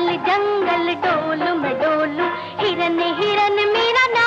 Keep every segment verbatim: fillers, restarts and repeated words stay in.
जंगल जंगल डोलू मैं डोलू, हिरन हिरन मेरा नाम।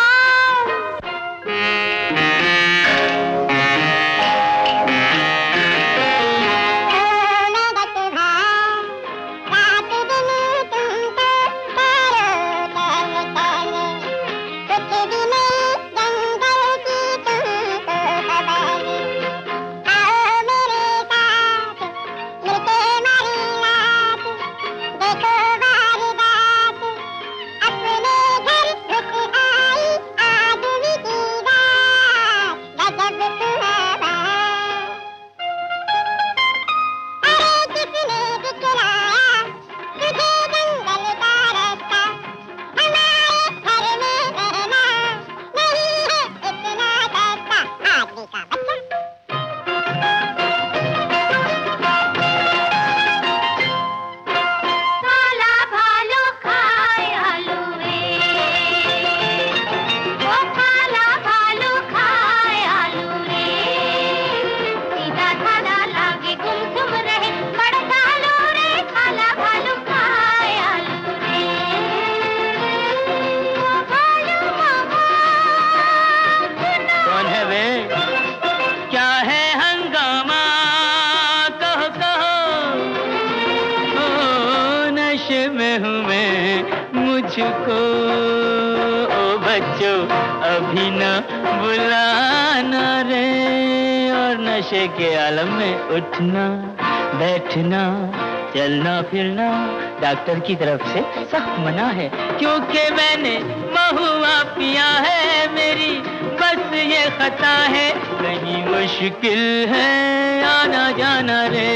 मुझको ओ बच्चों अभी न बुलाना रे, और नशे के आलम में उठना बैठना चलना फिरना डॉक्टर की तरफ से सख्त मना है, क्योंकि मैंने महुआ पिया है, मेरी बस ये खता है, कहीं मुश्किल है आना जाना रे,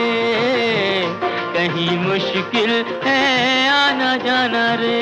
कहीं मुश्किल है आना जाना रे।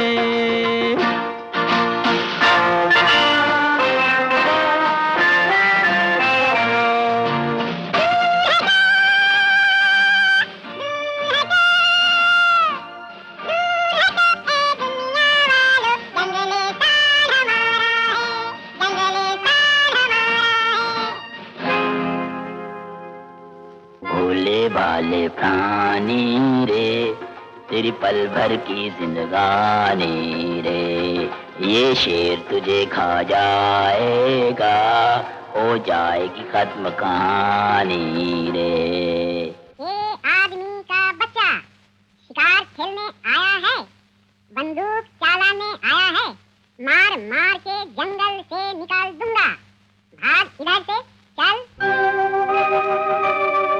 भोले भाले प्राणी रे, तेरी पल भर की जिंदगानी रे, ये शेर तुझे खा जाएगा, हो जाएगी खत्म कहानी रे। ये आदमी का बच्चा शिकार खेलने आया है, बंदूक चलाने आया है, मार मार के जंगल से निकाल दूंगा, भाग इधर से चल।